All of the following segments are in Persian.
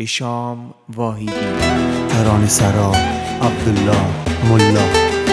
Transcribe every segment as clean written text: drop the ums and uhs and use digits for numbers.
هشام واحدی. ترانه سرا عبدالله ملا.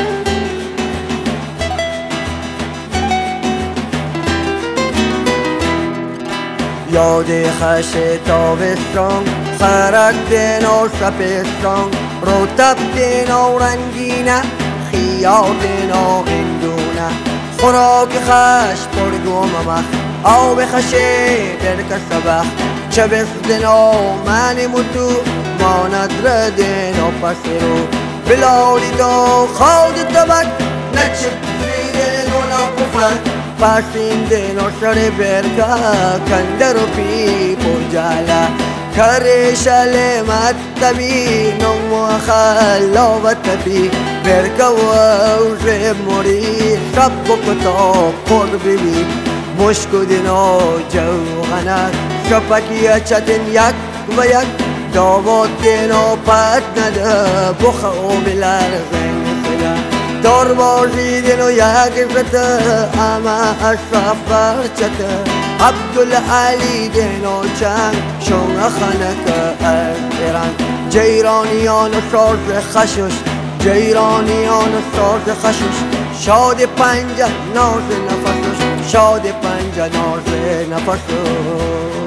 یاد خش تابستان، خرک دین و شپستان، رطب دین و رنگینه، خیار دین و هندونه، خوراک خش پرگوم مخ، آب خش درک شبه، چبس دین و من متو، ماند ردین و پسرو، بلالی دو خود تبک، نچه دین و نپفک، پاسنده نوشر برکا کندرو پی پوجالا کریشل متبی نمو خلوت بی برکا ووش موری شب کتاب پر بی مشکو دینو جوهنک شپکی چتن یک و یک داوود دینو پت نده بخو بلرزن دور باشیدین و یک شده اما اشرف برچته عبدالعلی دین و چنگ شون خنک ایران جیرانیان شارژ خشش جیرانیان شارژ خشش شاد پنجه ناز نفسش شاد پنجه ناز نفسش